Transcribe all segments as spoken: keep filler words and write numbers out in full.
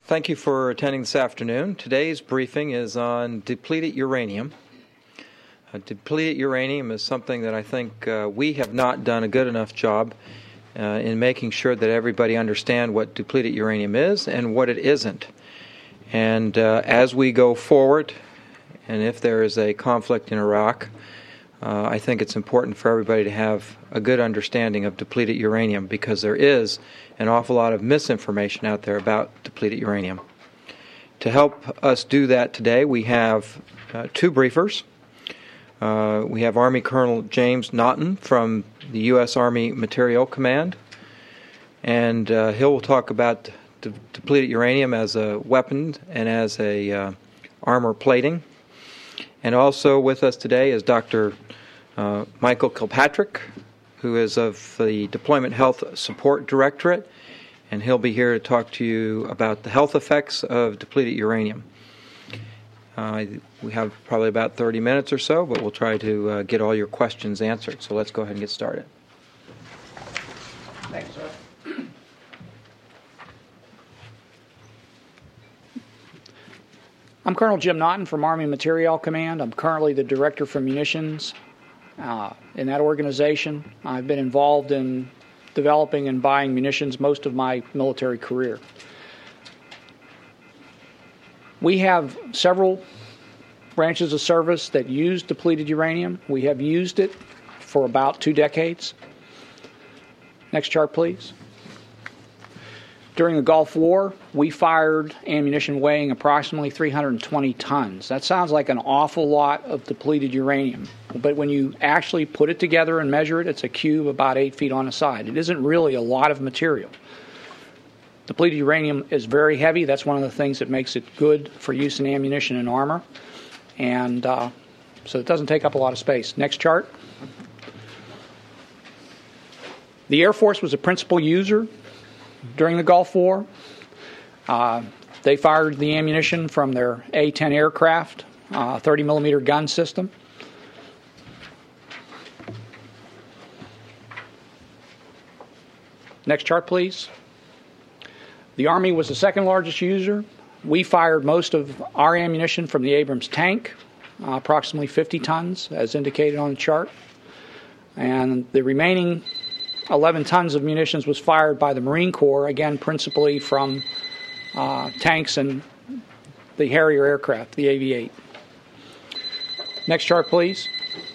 Thank you for attending this afternoon. Today's briefing is on depleted uranium. Uh, depleted uranium is something that I think uh, we have not done a good enough job uh, in making sure that everybody understand what depleted uranium is and what it isn't. And uh, as we go forward, and if there is a conflict in Iraq, uh, I think it's important for everybody to have a good understanding of depleted uranium, because there is an awful lot of misinformation out there about depleted uranium. To help us do that today, we have uh, two briefers. Uh, we have Army Colonel James Naughton from the U S Army Materiel Command, and uh, he will talk about de- depleted uranium as a weapon and as a uh, armor plating. And also with us today is Doctor Uh, Michael Kilpatrick, who is of the Deployment Health Support Directorate, and he'll be here to talk to you about the health effects of depleted uranium. Uh, we have probably about thirty minutes or so, but we'll try to uh, get all your questions answered. So let's go ahead and get started. Thanks, sir. I'm Colonel Jim Naughton from Army Materiel Command. I'm currently the Director for Munitions uh, in that organization. I've been involved in developing and buying munitions most of my military career. We have several branches of service that use depleted uranium. We have used it for about two decades. Next chart, please. During the Gulf War, we fired ammunition weighing approximately three hundred twenty tons. That sounds like an awful lot of depleted uranium, but when you actually put it together and measure it, it's a cube about eight feet on a side. It isn't really a lot of material. Depleted uranium is very heavy. That's one of the things that makes it good for use in ammunition and armor, and uh, so it doesn't take up a lot of space. Next chart. The Air Force was a principal user during the Gulf War. Uh, they fired the ammunition from their A ten aircraft, uh, thirty millimeter gun system. Next chart, please. The Army was the second largest user. We fired most of our ammunition from the Abrams tank, uh, approximately fifty tons, as indicated on the chart. And the remaining eleven tons of munitions was fired by the Marine Corps, again, principally from uh, tanks and the Harrier aircraft, the A V eight. Next chart, please.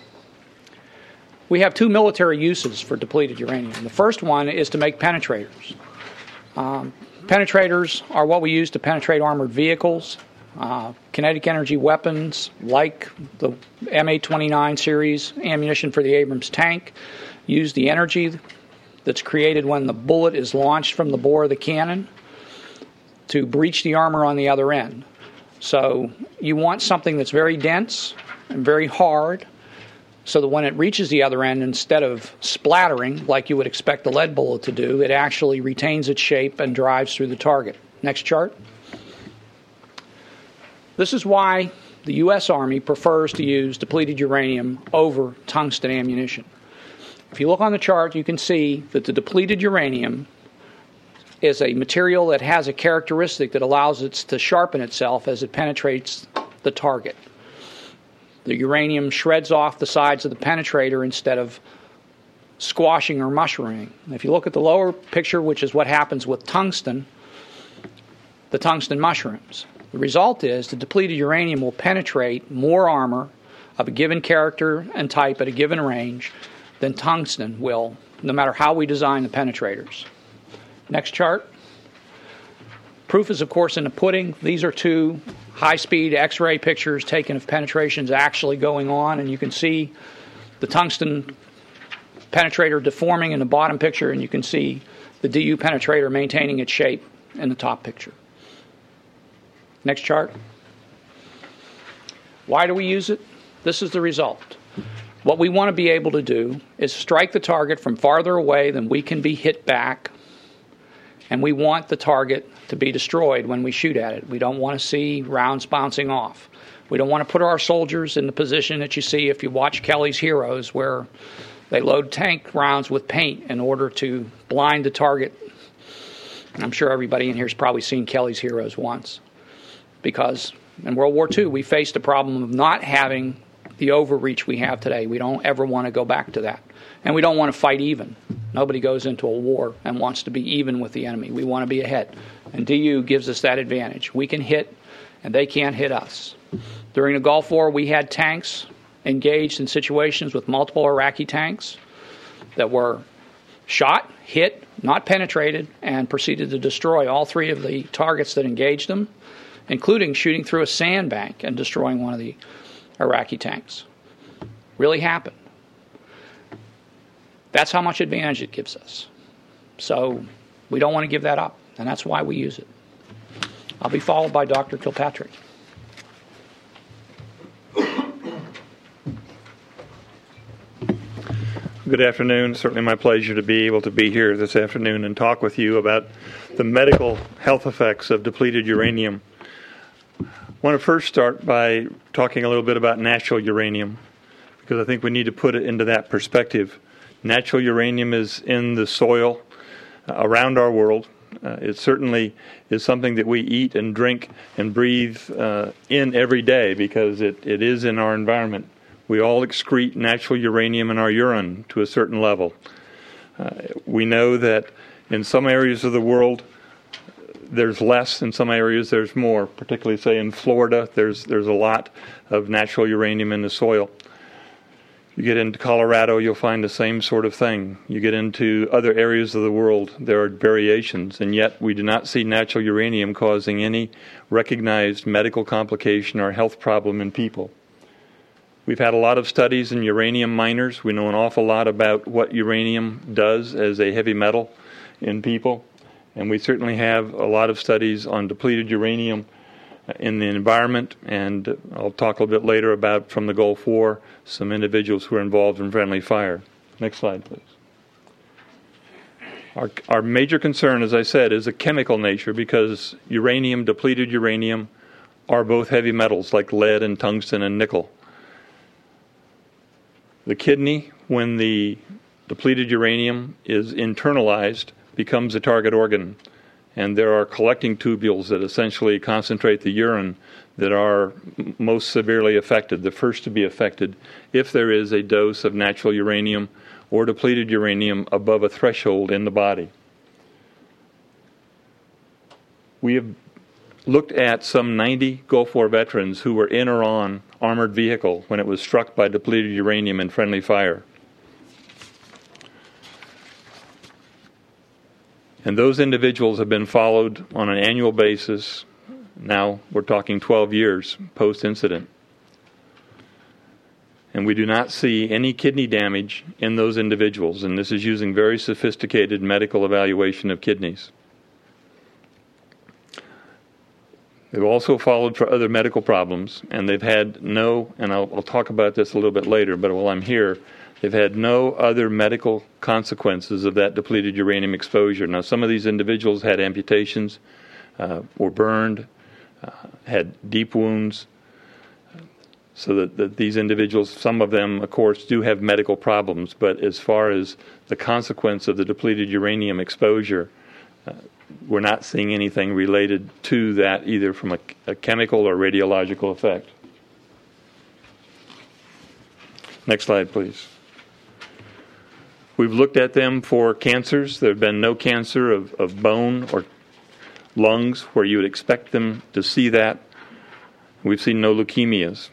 We have two military uses for depleted uranium. The first one is to make penetrators. Um, penetrators are what we use to penetrate armored vehicles, uh, kinetic energy weapons like the M eight twenty-nine series ammunition for the Abrams tank. Use the energy that's created when the bullet is launched from the bore of the cannon to breach the armor on the other end. So you want something that's very dense and very hard, so that when it reaches the other end, instead of splattering like you would expect a lead bullet to do, it actually retains its shape and drives through the target. Next chart. This is why the U S Army prefers to use depleted uranium over tungsten ammunition. If you look on the chart, you can see that the depleted uranium is a material that has a characteristic that allows it to sharpen itself as it penetrates the target. The uranium shreds off the sides of the penetrator instead of squashing or mushrooming. If you look at the lower picture, which is what happens with tungsten, the tungsten mushrooms. The result is the depleted uranium will penetrate more armor of a given character and type at a given range than tungsten will, no matter how we design the penetrators. Next chart. Proof is, of course, in the pudding. These are two high-speed X-ray pictures taken of penetrations actually going on, and you can see the tungsten penetrator deforming in the bottom picture, and you can see the D U penetrator maintaining its shape in the top picture. Next chart. Why do we use it? This is the result. What we want to be able to do is strike the target from farther away than we can be hit back, and we want the target to be destroyed when we shoot at it. We don't want to see rounds bouncing off. We don't want to put our soldiers in the position that you see if you watch Kelly's Heroes, where they load tank rounds with paint in order to blind the target I'm sure everybody in here has probably seen Kelly's Heroes once, because in World War Two we faced the problem of not having the overreach we have today. We don't ever want to go back to that. And we don't want to fight even. Nobody goes into a war and wants to be even with the enemy. We want to be ahead. And D U gives us that advantage. We can hit, and they can't hit us. During the Gulf War, we had tanks engaged in situations with multiple Iraqi tanks that were shot, hit, not penetrated, and proceeded to destroy all three of the targets that engaged them, including shooting through a sandbank and destroying one of the Iraqi tanks. Really happened. That's how much advantage it gives us. So we don't want to give that up, and that's why we use it. I'll be followed by Doctor Kilpatrick. Good afternoon. Certainly my pleasure to be able to be here this afternoon and talk with you about the medical health effects of depleted uranium. I want to first start by talking a little bit about natural uranium, because I think we need to put it into that perspective. Natural uranium is in the soil uh, around our world. Uh, it certainly is something that we eat and drink and breathe uh, in every day, because it, it is in our environment. We all excrete natural uranium in our urine to a certain level. Uh, we know that in some areas of the world there's less, in some areas there's more. Particularly, say, in Florida, there's there's a lot of natural uranium in the soil. You get into Colorado, you'll find the same sort of thing. You get into other areas of the world, there are variations, and yet we do not see natural uranium causing any recognized medical complication or health problem in people. We've had a lot of studies in uranium miners. We know an awful lot about what uranium does as a heavy metal in people, and we certainly have a lot of studies on depleted uranium in the environment, and I'll talk a little bit later about, from the Gulf War, some individuals who are involved in friendly fire. Next slide, please. Our, our major concern, as I said, is a chemical nature, because uranium, depleted uranium, are both heavy metals like lead and tungsten and nickel. The kidney, when the depleted uranium is internalized, becomes a target organ. And there are collecting tubules that essentially concentrate the urine that are most severely affected, the first to be affected, if there is a dose of natural uranium or depleted uranium above a threshold in the body. We have looked at some ninety Gulf War veterans who were in or on armored vehicle when it was struck by depleted uranium in friendly fire. And those individuals have been followed on an annual basis. Now we're talking twelve years post-incident. And we do not see any kidney damage in those individuals, and this is using very sophisticated medical evaluation of kidneys. They've also followed for other medical problems, and they've had no, and I'll, I'll talk about this a little bit later, but while I'm here, they've had no other medical consequences of that depleted uranium exposure. Now, some of these individuals had amputations, uh, were burned, uh, had deep wounds, so that, that these individuals, some of them, of course, do have medical problems, but as far as the consequence of the depleted uranium exposure, uh, we're not seeing anything related to that, either from a, a chemical or radiological effect. Next slide, please. We've looked at them for cancers. There have been no cancer of, of bone or lungs where you would expect them to see that. We've seen no leukemias.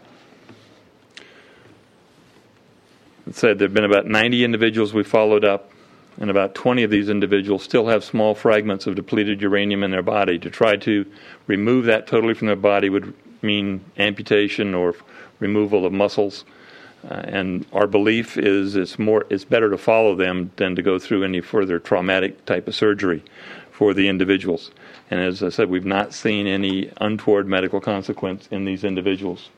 It said there have been about ninety individuals we followed up, and about twenty of these individuals still have small fragments of depleted uranium in their body. To try to remove that totally from their body would mean amputation or removal of muscles. Uh, and our belief is it's more it's better to follow them than to go through any further traumatic type of surgery for the individuals. And as I said, we've not seen any untoward medical consequence in these individuals.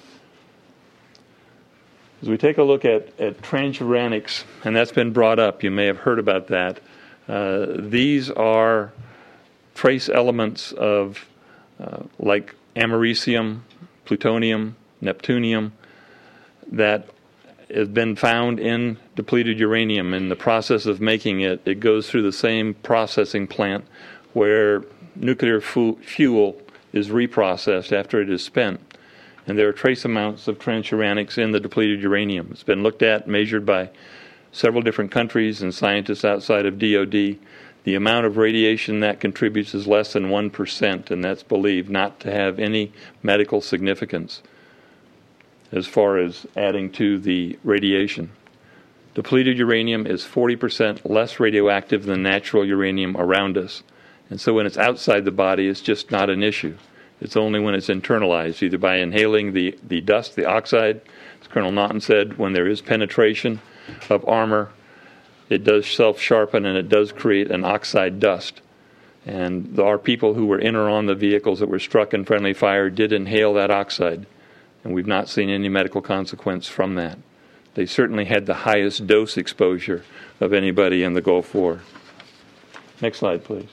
As we take a look at, at transuranics, and that's been brought up, you may have heard about that. Uh, these are trace elements of uh, like americium, plutonium, neptunium, that has been found in depleted uranium. In the process of making it, it goes through the same processing plant where nuclear fu- fuel is reprocessed after it is spent. And there are trace amounts of transuranics in the depleted uranium. It's been looked at, measured by several different countries and scientists outside of D O D. The amount of radiation that contributes is less than one percent, and that's believed not to have any medical significance as far as adding to the radiation. Depleted uranium is forty percent less radioactive than natural uranium around us. And so when it's outside the body, it's just not an issue. It's only when it's internalized, either by inhaling the, the dust, the oxide. As Colonel Naughton said, when there is penetration of armor, it does self-sharpen and it does create an oxide dust. And our people who were in or on the vehicles that were struck in friendly fire did inhale that oxide, and we've not seen any medical consequence from that. They certainly had the highest dose exposure of anybody in the Gulf War. Next slide, please.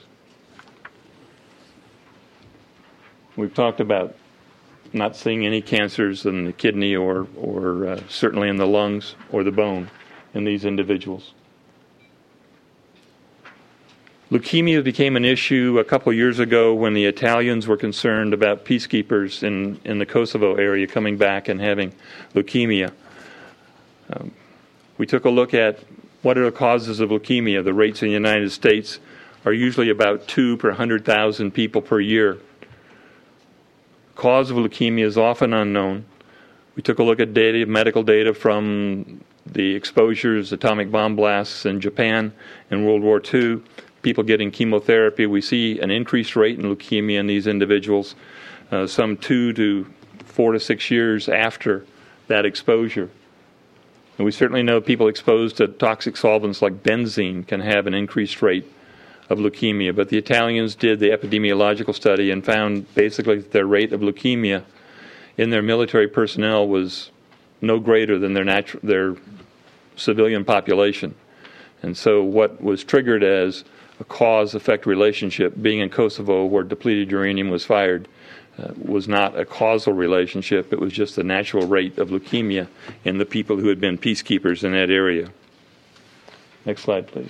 We've talked about not seeing any cancers in the kidney or, or uh, certainly in the lungs or the bone in these individuals. Leukemia became an issue a couple years ago when the Italians were concerned about peacekeepers in, in the Kosovo area coming back and having leukemia. Um, we took a look at what are the causes of leukemia. The rates in the United States are usually about two per one hundred thousand people per year. Cause of leukemia is often unknown. We took a look at data, medical data from the exposures, atomic bomb blasts in Japan in World War Two, people getting chemotherapy. We see an increased rate in leukemia in these individuals, uh, some two to four to six years after that exposure. And we certainly know people exposed to toxic solvents like benzene can have an increased rate of leukemia. But the Italians did the epidemiological study and found basically that their rate of leukemia in their military personnel was no greater than their natu- their civilian population. And so what was triggered as a cause-effect relationship, being in Kosovo where depleted uranium was fired, uh, was not a causal relationship. It was just the natural rate of leukemia in the people who had been peacekeepers in that area. Next slide, please.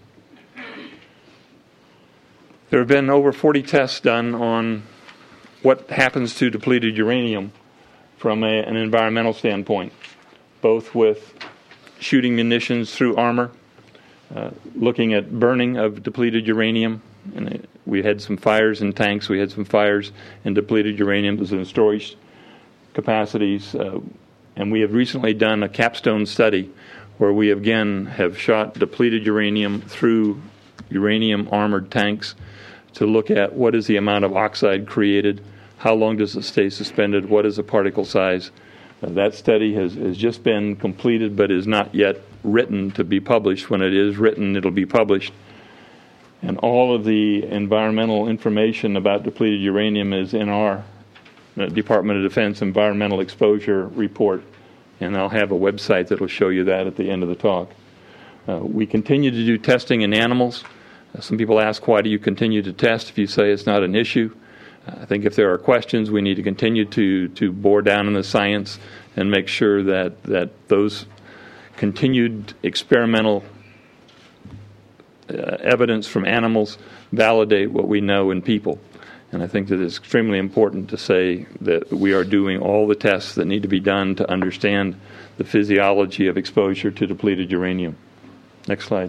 There have been over forty tests done on what happens to depleted uranium from a, an environmental standpoint, both with shooting munitions through armor, uh, looking at burning of depleted uranium. And it, we had some fires in tanks. We had some fires in depleted uranium in storage capacities. Uh, and we have recently done a capstone study where we again have shot depleted uranium through uranium armored tanks to look at what is the amount of oxide created, how long does it stay suspended, what is the particle size. Uh, that study has, has just been completed but is not yet written to be published. When it is written, it'll be published. And all of the environmental information about depleted uranium is in our uh, Department of Defense Environmental Exposure Report, and I'll have a website that will show you that at the end of the talk. Uh, we continue to do testing in animals. Some people ask, why do you continue to test if you say it's not an issue? I think if there are questions, we need to continue to, to bore down in the science and make sure that, that those continued experimental uh, evidence from animals validate what we know in people. And I think that it's extremely important to say that we are doing all the tests that need to be done to understand the physiology of exposure to depleted uranium. Next slide.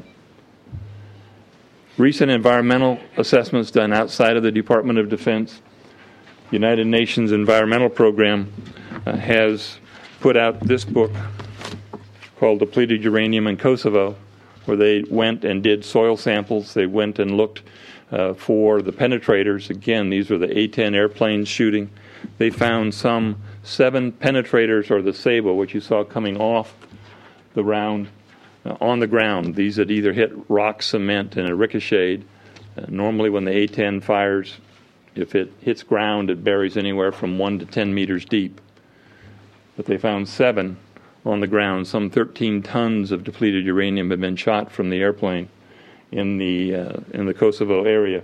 Recent environmental assessments done outside of the Department of Defense, United Nations Environmental Program uh, has put out this book called Depleted Uranium in Kosovo, where they went and did soil samples. They went and looked uh, for the penetrators. Again, these were the A ten airplanes shooting. They found some seven penetrators, or the Sabo, which you saw coming off the round, on the ground. These had either hit rock, cement, and it ricocheted. Uh, normally when the A ten fires, if it hits ground, it buries anywhere from one to ten meters deep. But they found seven on the ground. Some thirteen tons of depleted uranium had been shot from the airplane in the, uh, in the Kosovo area.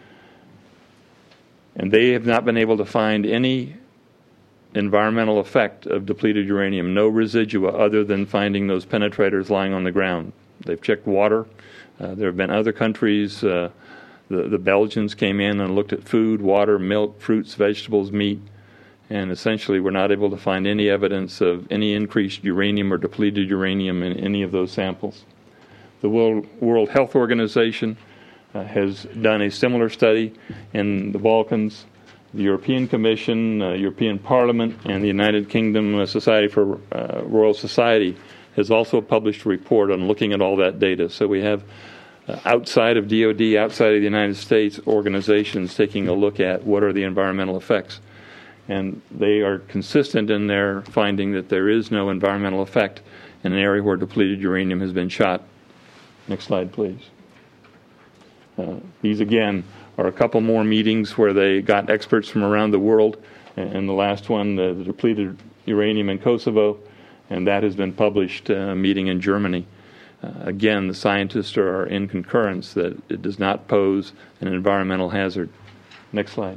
And they have not been able to find any environmental effect of depleted uranium, no residua other than finding those penetrators lying on the ground. They've checked water. Uh, there have been other countries, uh, The, the Belgians came in and looked at food, water, milk, fruits, vegetables, meat, and essentially were not able to find any evidence of any increased uranium or depleted uranium in any of those samples. The World, World Health Organization uh, has done a similar study in the Balkans. The European Commission, uh, European Parliament, and the United Kingdom uh, Society for uh, Royal Society has also published a report on looking at all that data. So we have uh, outside of D O D, outside of the United States, organizations taking a look at what are the environmental effects. And they are consistent in their finding that there is no environmental effect in an area where depleted uranium has been shot. Next slide, please. Uh, these, again, are a couple more meetings where they got experts from around the world. And the last one, uh, the depleted uranium in Kosovo, and that has been published, a uh, meeting in Germany. Uh, again, the scientists are in concurrence that it does not pose an environmental hazard. Next slide.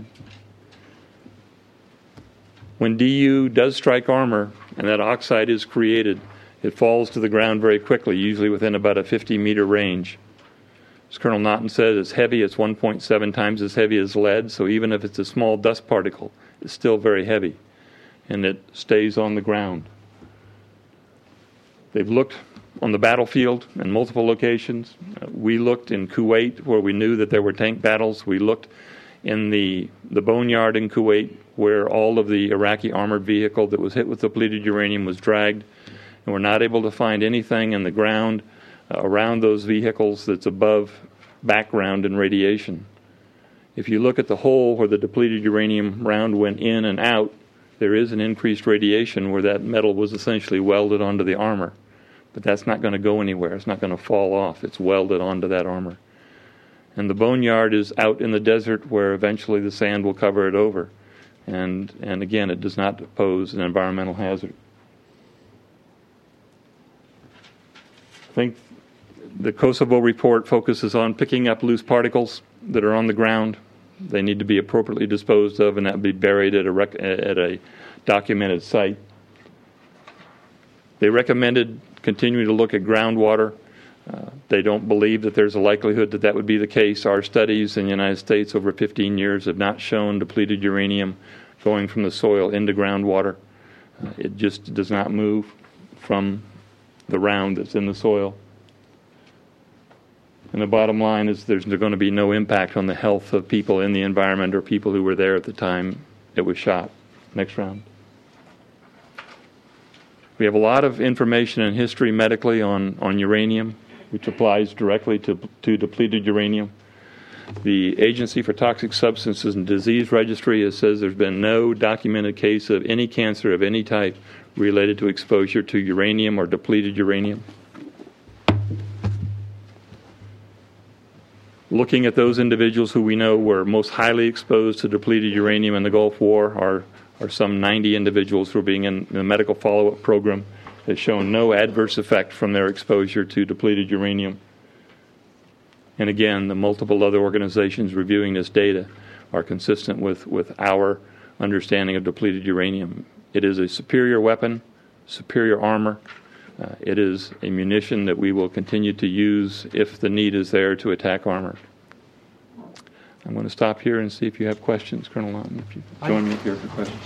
When D U does strike armor and that oxide is created, it falls to the ground very quickly, usually within about a fifty meter range. As Colonel Naughton said, it's heavy. It's one point seven times as heavy as lead, so even if it's a small dust particle, it's still very heavy, and it stays on the ground. They've looked on the battlefield in multiple locations. Uh, we looked in Kuwait, where we knew that there were tank battles. We looked in the, the boneyard in Kuwait, where all of the Iraqi armored vehicle that was hit with depleted uranium was dragged, and we're not able to find anything in the ground uh, around those vehicles that's above background in radiation. If you look at the hole where the depleted uranium round went in and out, there is an increased radiation where that metal was essentially welded onto the armor. But that's not going to go anywhere. It's not going to fall off. It's welded onto that armor. And the boneyard is out in the desert where eventually the sand will cover it over. And, and again, it does not pose an environmental hazard. I think the Kosovo report focuses on picking up loose particles that are on the ground. They need to be appropriately disposed of, and that would be buried at a, rec- at a documented site. They recommended continuing to look at groundwater. Uh, they don't believe that there's a likelihood that that would be the case. Our studies in the United States over fifteen years have not shown depleted uranium going from the soil into groundwater. Uh, it just does not move from the round that's in the soil. And the bottom line is there's going to be no impact on the health of people in the environment or people who were there at the time it was shot. Next round. We have a lot of information and history medically on, on uranium, which applies directly to, to depleted uranium. The Agency for Toxic Substances and Disease Registry has says there's been no documented case of any cancer of any type related to exposure to uranium or depleted uranium. Looking at those individuals who we know were most highly exposed to depleted uranium in the Gulf War are, are some ninety individuals who are being in the medical follow-up program has shown no adverse effect from their exposure to depleted uranium. And again, the multiple other organizations reviewing this data are consistent with, with our understanding of depleted uranium. It is a superior weapon, superior armor. Uh, it is a munition that we will continue to use if the need is there to attack armor. I'm going to stop here and see if you have questions. Colonel Naughton, if you join me here for questions.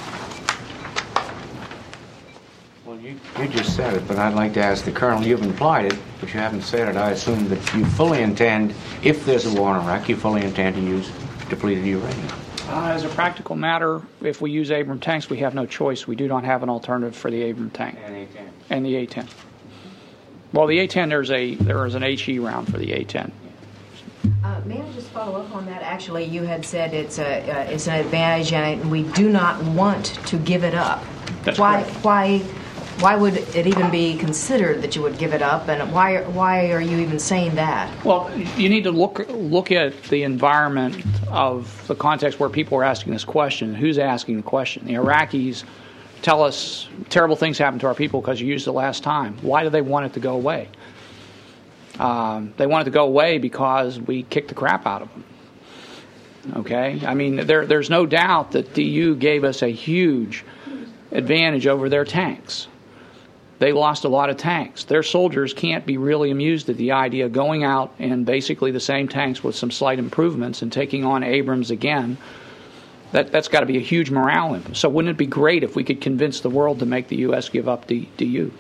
Well, you, you just said it, but I'd like to ask the Colonel, you've implied it, but you haven't said it. I assume that you fully intend, if there's a war in Iraq, you fully intend to use depleted uranium. Uh, as a practical matter, if we use Abrams tanks, we have no choice. We do not have an alternative for the Abrams tank. And A ten. And the A ten. Well, the A ten, there's a there is an H E round for the A ten. Uh, may I just follow up on that? Actually, you had said it's a uh, it's an advantage, and we do not want to give it up. That's why? correct. Why? Why would it even be considered that you would give it up? And why? Why are you even saying that? Well, you need to look look at the environment of the context where people are asking this question. Who's asking the question? The Iraqis tell us terrible things happened to our people because you used it last time. Why do they want it to go away? Um, they want it to go away because we kicked the crap out of them. Okay? I mean, there, there's no doubt that D U gave us a huge advantage over their tanks. they lost a lot of tanks. Their soldiers can't be really amused at the idea of going out and basically the same tanks with some slight improvements and taking on Abrams again. That, that's got to be a huge morale impact. So wouldn't it be great if we could convince the world to make the U S give up D U?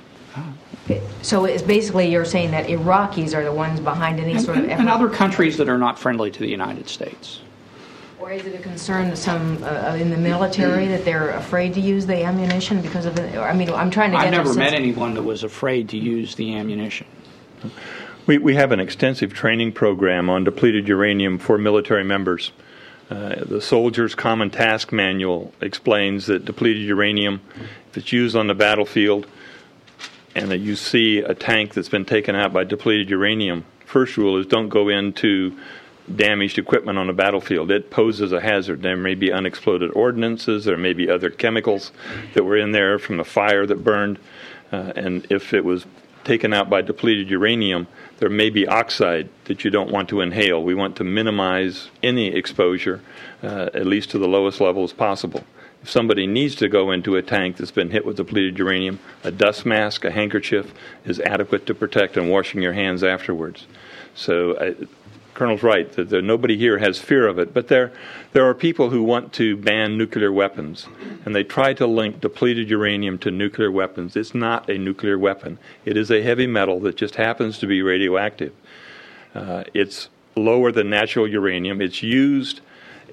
So it's basically you're saying that Iraqis are the ones behind any And, sort of and, effort? and other countries that are not friendly to the United States. Or is it a concern to some uh, in the military that they're afraid to use the ammunition because of it? I mean, I'm trying to get I've never a met sense- anyone that was afraid to use the ammunition. We, we have an extensive training program on depleted uranium for military members. Uh, the Soldier's Common Task Manual explains that depleted uranium, if it's used on the battlefield and that you see a tank that's been taken out by depleted uranium, first rule is don't go into damaged equipment on the battlefield. It poses a hazard. There may be unexploded ordnances, there may be other chemicals that were in there from the fire that burned, uh, and if it was taken out by depleted uranium, there may be oxide that you don't want to inhale. We want to minimize any exposure, uh, at least to the lowest levels possible. If somebody needs to go into a tank that's been hit with depleted uranium, a dust mask, a handkerchief is adequate to protect, and washing your hands afterwards. So uh, Colonel's right that there, nobody here has fear of it, but there there are people who want to ban nuclear weapons, and they try to link depleted uranium to nuclear weapons. It's not a nuclear weapon. It is a heavy metal that just happens to be radioactive. Uh, it's lower than natural uranium. It's used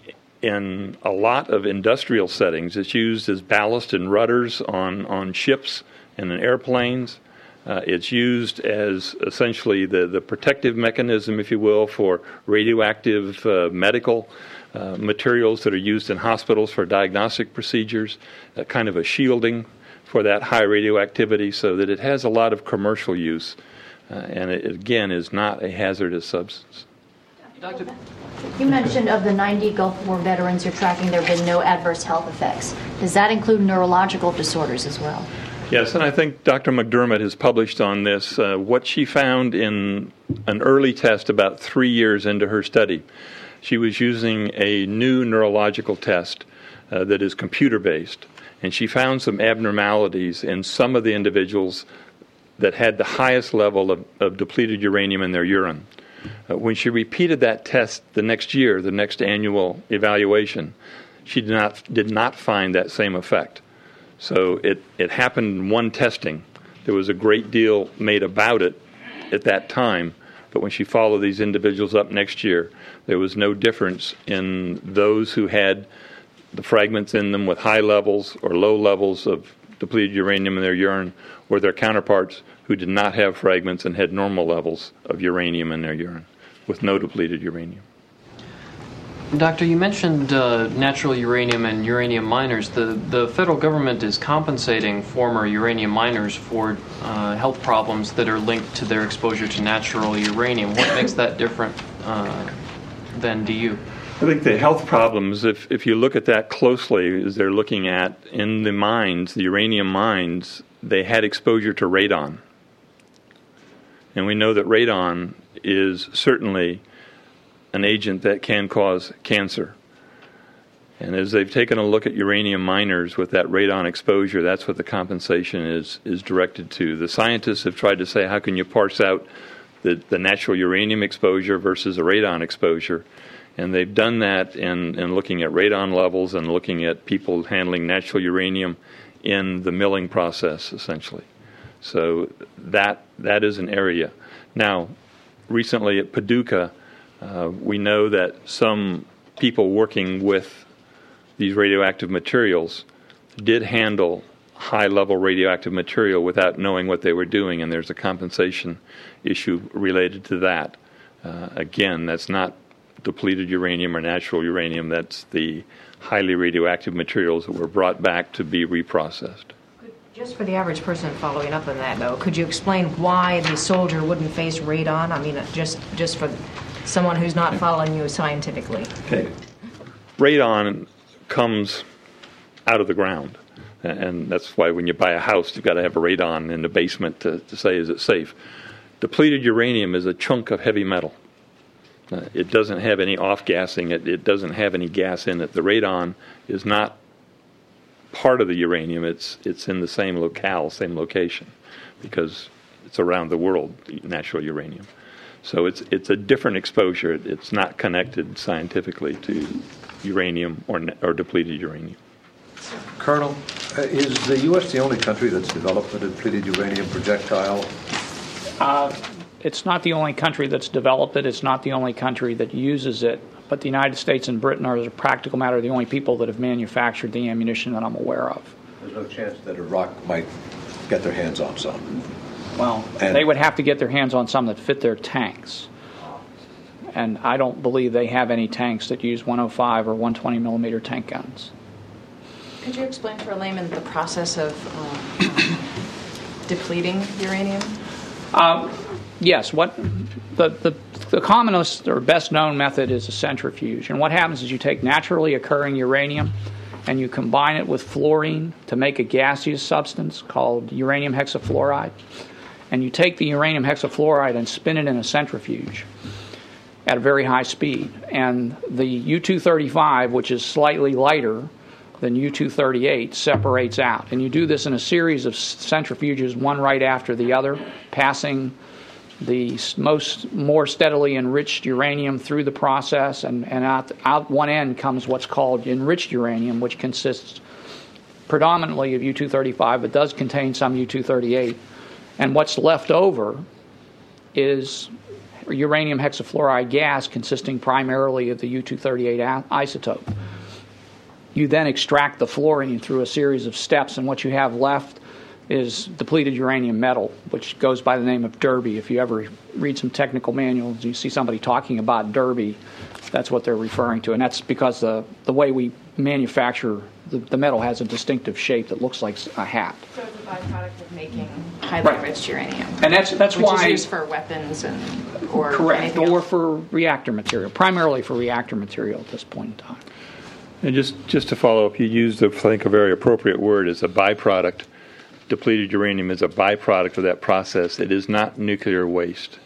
in a lot of industrial settings. It's used as ballast and rudders on, on ships and in airplanes. Uh, it's used as essentially the, the protective mechanism, if you will, for radioactive uh, medical uh, materials that are used in hospitals for diagnostic procedures, uh, kind of a shielding for that high radioactivity, so that it has a lot of commercial use, uh, and it, again, is not a hazardous substance. Doctor You mentioned of the ninety Gulf War veterans you're tracking, there have been no adverse health effects. Does that include neurological disorders as well? Yes, and I think Doctor McDermott has published on this. Uh, what she found in an early test about three years into her study, she was using a new neurological test uh, that is computer-based, and she found some abnormalities in some of the individuals that had the highest level of, of depleted uranium in their urine. Uh, when she repeated that test the next year, the next annual evaluation, she did not did not find that same effect. So it, it happened in one testing. There was a great deal made about it at that time, but when she followed these individuals up next year, there was no difference in those who had the fragments in them with high levels or low levels of depleted uranium in their urine, or their counterparts who did not have fragments and had normal levels of uranium in their urine with no depleted uranium. Doctor, you mentioned uh, natural uranium and uranium miners. The, the federal government is compensating former uranium miners for uh, health problems that are linked to their exposure to natural uranium. What makes that different uh, than D U? I think the health problems, if, if you look at that closely, as they're looking at in the mines, the uranium mines, they had exposure to radon. And we know that radon is certainly an agent that can cause cancer. And as they've taken a look at uranium miners with that radon exposure, that's what the compensation is is directed to. The scientists have tried to say, how can you parse out the, the natural uranium exposure versus a radon exposure? And they've done that in, in looking at radon levels and looking at people handling natural uranium in the milling process, essentially. So that that is an area. Now, recently at Paducah, Uh, we know that some people working with these radioactive materials did handle high-level radioactive material without knowing what they were doing, and there's a compensation issue related to that. Uh, again, that's not depleted uranium or natural uranium. That's the highly radioactive materials that were brought back to be reprocessed. Just for the average person following up on that, though, could you explain why the soldier wouldn't face radon? I mean, just just for someone who's not following you scientifically. Okay. Radon comes out of the ground, and that's why when you buy a house, you've got to have a radon in the basement to, to say, is it safe? Depleted uranium is a chunk of heavy metal. Uh, it doesn't have any off-gassing. It, it doesn't have any gas in it. The radon is not part of the uranium. It's it's in the same locale, same location, because it's around the world, natural uranium. So it's it's a different exposure. It's not connected scientifically to uranium or or depleted uranium. Colonel, uh, is the U S the only country that's developed a depleted uranium projectile? Uh, it's not the only country that's developed it. It's not the only country that uses it. But the United States and Britain are, as a practical matter, the only people that have manufactured the ammunition that I'm aware of. There's no chance that Iraq might get their hands on some. Well, And- they would have to get their hands on some that fit their tanks. And I don't believe they have any tanks that use one oh five or one twenty millimeter tank guns. Could you explain for a layman the process of um, depleting uranium? Um, yes, what the, the the commonest or best known method is a centrifuge. And what happens is you take naturally occurring uranium and you combine it with fluorine to make a gaseous substance called uranium hexafluoride. And you take the uranium hexafluoride and spin it in a centrifuge at a very high speed. And the U two thirty-five, which is slightly lighter than U two thirty-eight, separates out. And you do this in a series of centrifuges, one right after the other, passing the most more steadily enriched uranium through the process, and, and out, out one end comes what's called enriched uranium, which consists predominantly of U two thirty-five, but does contain some U two thirty-eight. And what's left over is uranium hexafluoride gas consisting primarily of the U two thirty-eight isotope. You then extract the fluorine through a series of steps, and what you have left is depleted uranium metal, which goes by the name of Derby. If you ever read some technical manuals, you see somebody talking about Derby, that's what they're referring to. And that's because the, the way we manufacture the, the metal has a distinctive shape that looks like a hat. So it's a byproduct of making highly Right. enriched uranium. And that's that's which why is used for weapons and or correct, anything or else. for reactor material, primarily for reactor material at this point in time. And just, just to follow up, you used, I think, a very appropriate word as a byproduct. Depleted uranium is a byproduct of that process. It is not nuclear waste.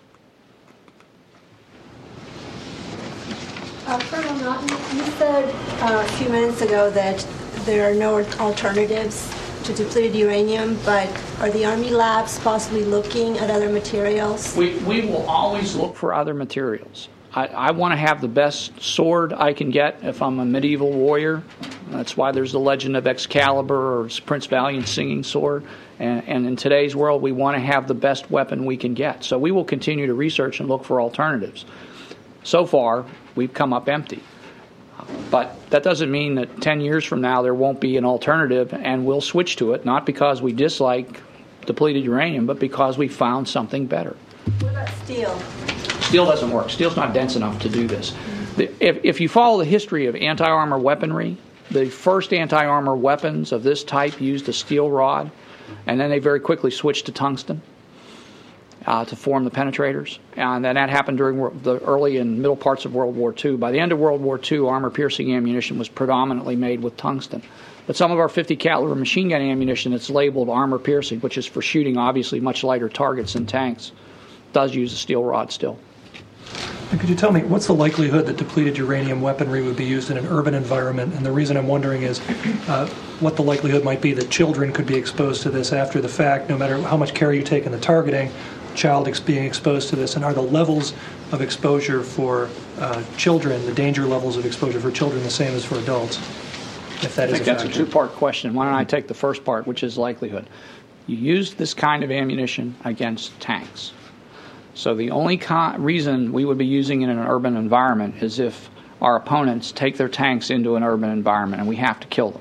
Uh, Colonel Naughton, you said uh, a few minutes ago that there are no alternatives to depleted uranium, but are the Army labs possibly looking at other materials? We, we will always look for other materials. I, I want to have the best sword I can get if I'm a medieval warrior. That's why there's the legend of Excalibur or Prince Valiant's singing sword. And, and in today's world, we want to have the best weapon we can get. So we will continue to research and look for alternatives. So far, we've come up empty. But that doesn't mean that ten years from now there won't be an alternative and we'll switch to it, not because we dislike depleted uranium, but because we found something better. What about steel? Steel doesn't work. Steel's not dense enough to do this. The, if, if you follow the history of anti-armor weaponry, the first anti-armor weapons of this type used a steel rod, and then they very quickly switched to tungsten uh, to form the penetrators. And then that happened during the early and middle parts of World War Two. By the end of World War Two, armor-piercing ammunition was predominantly made with tungsten. But some of our fifty caliber machine gun ammunition that's labeled armor-piercing, which is for shooting obviously much lighter targets than tanks, does use a steel rod still. And could you tell me, what's the likelihood that depleted uranium weaponry would be used in an urban environment? And the reason I'm wondering is uh, what the likelihood might be that children could be exposed to this after the fact, no matter how much care you take in the targeting, child ex- being exposed to this. And are the levels of exposure for uh, children, the danger levels of exposure for children, the same as for adults? If that I is think a that's a factor. two-part question. Why don't I take the first part, which is likelihood. You use this kind of ammunition against tanks. So the only con- reason we would be using it in an urban environment is if our opponents take their tanks into an urban environment and we have to kill them.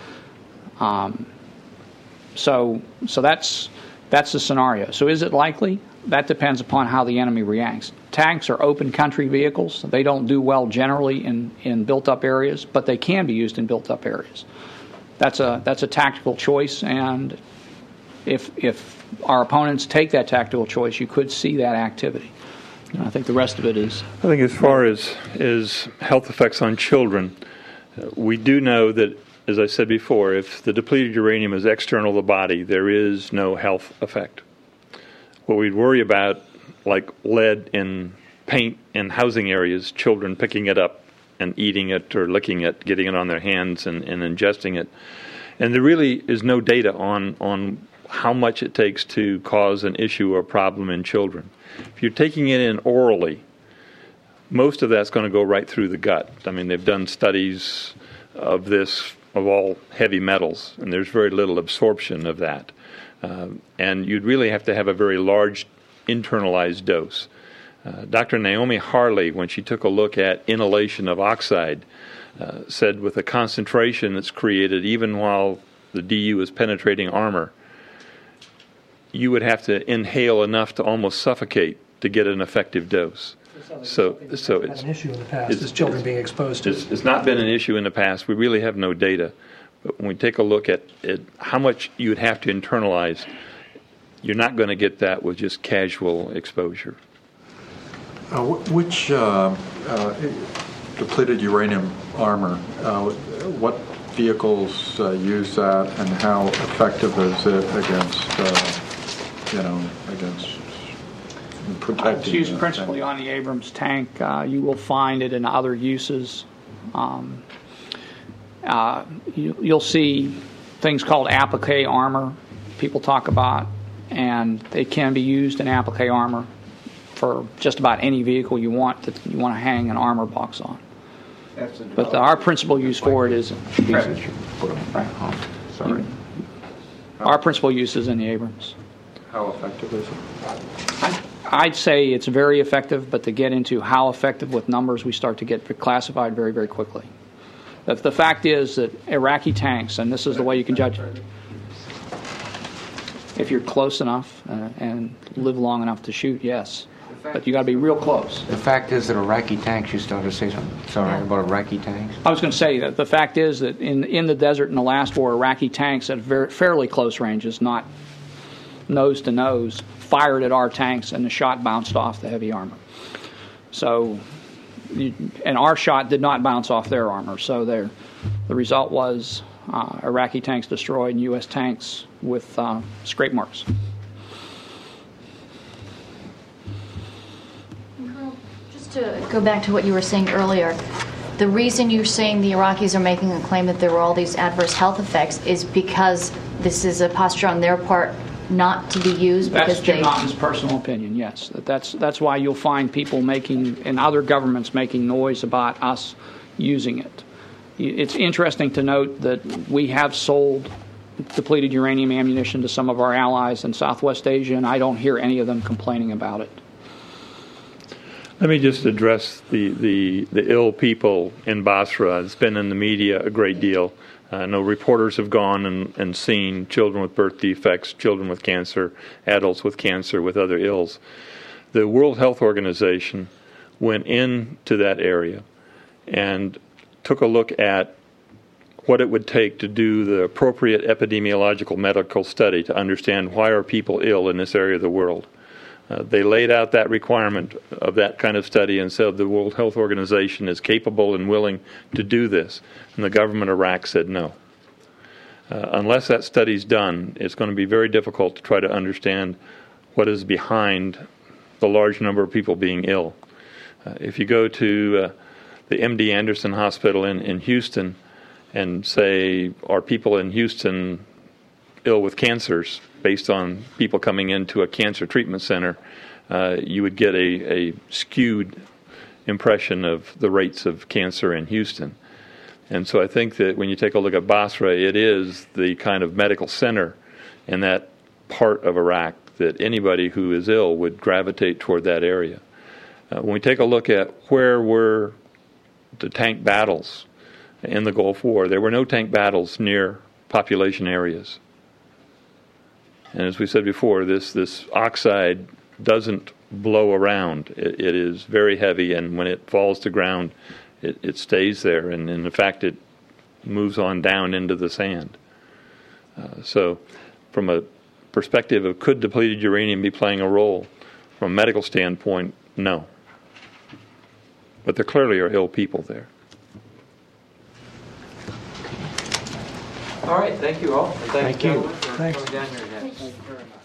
Um, so so that's that's the scenario. So is it likely? That depends upon how the enemy reacts. Tanks are open country vehicles. They don't do well generally in, in built-up areas, but they can be used in built-up areas. That's a that's a tactical choice, and if if our opponents take that tactical choice, you could see that activity. And I think the rest of it is... I think as far as, as health effects on children, uh, we do know that, as I said before, if the depleted uranium is external to the body, there is no health effect. What we'd worry about, like lead in paint in housing areas, children picking it up and eating it or licking it, getting it on their hands and, and ingesting it. And there really is no data on, on how much it takes to cause an issue or problem in children. If you're taking it in orally, most of that's going to go right through the gut. I mean, they've done studies of this, of all heavy metals, and there's very little absorption of that. Uh, and you'd really have to have a very large internalized dose. Uh, Doctor Naomi Harley, when she took a look at inhalation of oxide, uh, said with a concentration that's created even while the D U is penetrating armor, you would have to inhale enough to almost suffocate to get an effective dose. So, so it's an issue in the past is children being exposed to. It's, it's not been an issue in the past. We really have no data. But when we take a look at, at how much you would have to internalize, you're not going to get that with just casual exposure. Uh, which uh, uh, depleted uranium armor, uh, what vehicles uh, use that, and how effective is it against, uh, you know, against protecting? It's used principally on the Abrams tank. Uh, you will find it in other uses. Um, uh, you, you'll see things called applique armor people talk about, and they can be used in applique armor for just about any vehicle you want that you want to hang an armor box on. But the, our principal use for it is right. Sorry. Our principal use is in the Abrams. How effective is it? I, I'd say it's very effective, but to get into how effective with numbers, we start to get classified very, very quickly. The, the fact is that Iraqi tanks, and this is the way you can judge it, if you're close enough uh, and live long enough to shoot, yes. But you got to be real close. The fact is that Iraqi tanks, you started to say something sorry about Iraqi tanks? I was going to say that the fact is that in in the desert in the last war, Iraqi tanks at very, fairly close ranges, not nose to nose, fired at our tanks, and the shot bounced off the heavy armor. So, and our shot did not bounce off their armor. So there, the result was uh, Iraqi tanks destroyed and U S tanks with uh, scrape marks. Just to go back to what you were saying earlier, the reason you're saying the Iraqis are making a claim that there were all these adverse health effects is because this is a posture on their part not to be used. That's because Jim they... Naughton's personal opinion, yes. That's, that's why you'll find people making, and other governments making noise about us using it. It's interesting to note that we have sold depleted uranium ammunition to some of our allies in Southwest Asia, and I don't hear any of them complaining about it. Let me just address the, the, the ill people in Basra. It's been in the media a great deal. I know reporters have gone and, and seen children with birth defects, children with cancer, adults with cancer, with other ills. The World Health Organization went into that area and took a look at what it would take to do the appropriate epidemiological medical study to understand why are people ill in this area of the world. Uh, they laid out that requirement of that kind of study and said the World Health Organization is capable and willing to do this. And the government of Iraq said no. Uh, unless that study's done, it's going to be very difficult to try to understand what is behind the large number of people being ill. Uh, if you go to uh, the M D Anderson Hospital in, in Houston and say, are people in Houston ill with cancers based on people coming into a cancer treatment center, uh, you would get a, a skewed impression of the rates of cancer in Houston. And so I think that when you take a look at Basra, it is the kind of medical center in that part of Iraq that anybody who is ill would gravitate toward that area. Uh, when we take a look at where were the tank battles in the Gulf War, there were no tank battles near population areas. And as we said before, this, this oxide doesn't blow around. It, it is very heavy, and when it falls to ground, it, it stays there. And, and in fact, it moves on down into the sand. Uh, so from a perspective of could depleted uranium be playing a role, from a medical standpoint, no. But there clearly are ill people there. All right, thank you all. Thank you. Thanks. Coming down here again. Thank you very much.